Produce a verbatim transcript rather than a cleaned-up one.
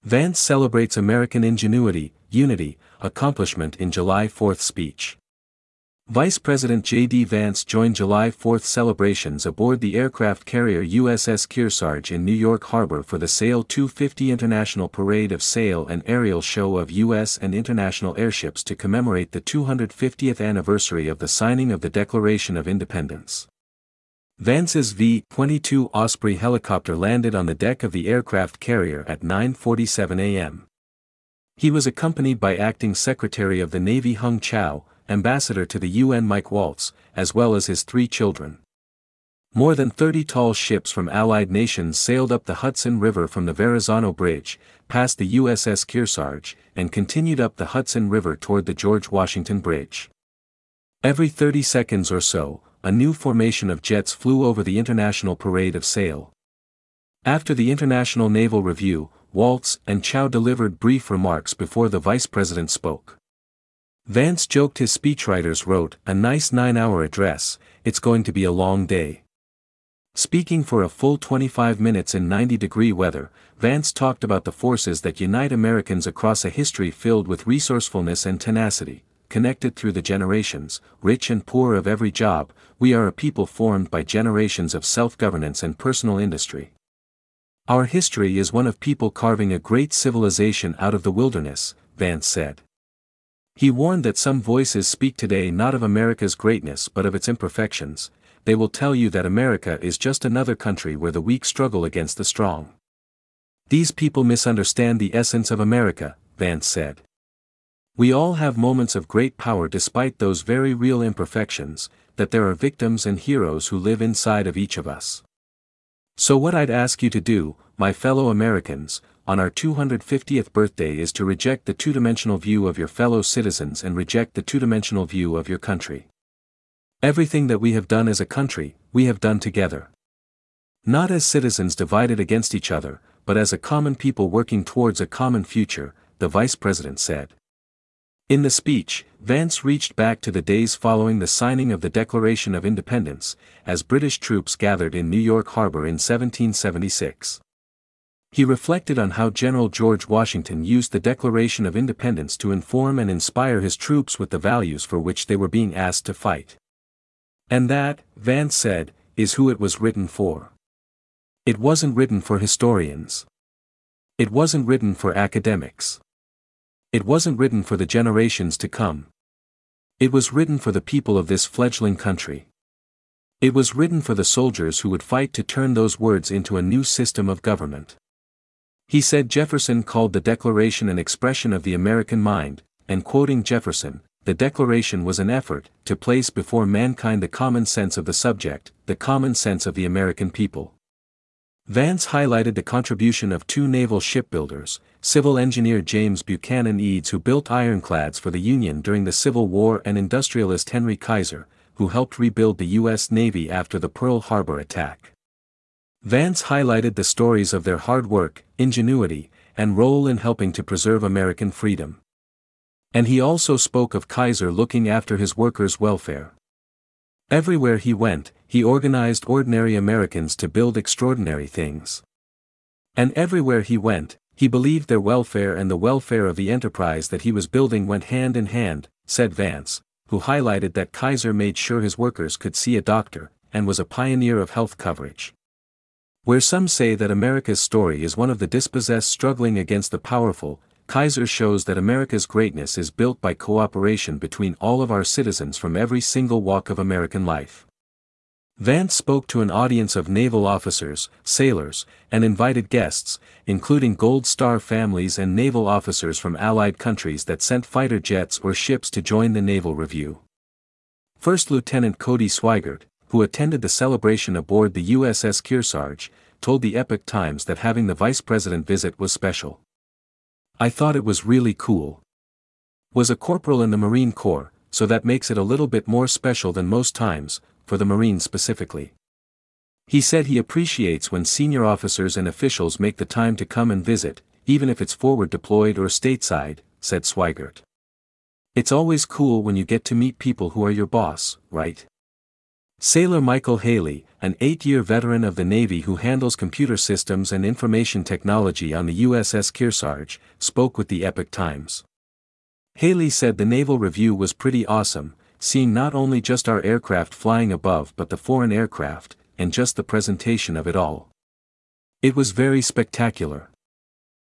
Vance celebrates American ingenuity, unity, accomplishment in July fourth speech. Vice President J D Vance joined July fourth celebrations aboard the aircraft carrier U S S Kearsarge in New York Harbor for the SAIL two fifty International Parade of Sail and Aerial Show of U S and international airships to commemorate the two hundred fiftieth anniversary of the signing of the Declaration of Independence. Vance's V twenty-two Osprey helicopter landed on the deck of the aircraft carrier at nine forty-seven a m He was accompanied by Acting Secretary of the Navy Hung Chow, Ambassador to the U N Mike Waltz, as well as his three children. More than thirty tall ships from allied nations sailed up the Hudson River from the Verrazano Bridge, past the U S S Kearsarge, and continued up the Hudson River toward the George Washington Bridge. Every thirty seconds or so, a new formation of jets flew over the International Parade of Sail. After the International Naval Review, Waltz and Chow delivered brief remarks before the Vice President spoke. Vance joked his speechwriters wrote, "A nice nine-hour address, it's going to be a long day." Speaking for a full twenty-five minutes in ninety-degree weather, Vance talked about the forces that unite Americans across a history filled with resourcefulness and tenacity. Connected through the generations, rich and poor of every job, we are a people formed by generations of self-governance and personal industry. Our history is one of people carving a great civilization out of the wilderness, Vance said. He warned that some voices speak today not of America's greatness but of its imperfections. They will tell you that America is just another country where the weak struggle against the strong. These people misunderstand the essence of America, Vance said. We all have moments of great power despite those very real imperfections, that there are victims and heroes who live inside of each of us. So what I'd ask you to do, my fellow Americans, on our two hundred fiftieth birthday is to reject the two-dimensional view of your fellow citizens and reject the two-dimensional view of your country. Everything that we have done as a country, we have done together. Not as citizens divided against each other, but as a common people working towards a common future, the Vice President said. In the speech, Vance reached back to the days following the signing of the Declaration of Independence, as British troops gathered in New York Harbor in seventeen seventy-six. He reflected on how General George Washington used the Declaration of Independence to inform and inspire his troops with the values for which they were being asked to fight. And that, Vance said, is who it was written for. It wasn't written for historians. It wasn't written for academics. It wasn't written for the generations to come. It was written for the people of this fledgling country. It was written for the soldiers who would fight to turn those words into a new system of government. He said Jefferson called the Declaration an expression of the American mind, and quoting Jefferson, the Declaration was an effort to place before mankind the common sense of the subject, the common sense of the American people. Vance highlighted the contribution of two naval shipbuilders, civil engineer James Buchanan Eads who built ironclads for the Union during the Civil War and industrialist Henry Kaiser, who helped rebuild the U S Navy after the Pearl Harbor attack. Vance highlighted the stories of their hard work, ingenuity, and role in helping to preserve American freedom. And he also spoke of Kaiser looking after his workers' welfare. Everywhere he went, he organized ordinary Americans to build extraordinary things. And everywhere he went, he believed their welfare and the welfare of the enterprise that he was building went hand in hand, said Vance, who highlighted that Kaiser made sure his workers could see a doctor, and was a pioneer of health coverage. Where some say that America's story is one of the dispossessed struggling against the powerful, Kaiser shows that America's greatness is built by cooperation between all of our citizens from every single walk of American life. Vance spoke to an audience of naval officers, sailors, and invited guests, including Gold Star families and naval officers from allied countries that sent fighter jets or ships to join the Naval Review. First Lieutenant Cody Swigert, who attended the celebration aboard the U S S Kearsarge, told the Epoch Times that having the Vice President visit was special. "I thought it was really cool. Was a corporal in the Marine Corps, so that makes it a little bit more special than most times, for the Marines specifically." He said he appreciates when senior officers and officials make the time to come and visit, even if it's forward deployed or stateside, said Swigert. "It's always cool when you get to meet people who are your boss, right?" Sailor Michael Haley, an eight-year veteran of the Navy who handles computer systems and information technology on the U S S Kearsarge, spoke with the Epoch Times. Haley said the naval review was pretty awesome, seeing not only just our aircraft flying above but the foreign aircraft, and just the presentation of it all. It was very spectacular.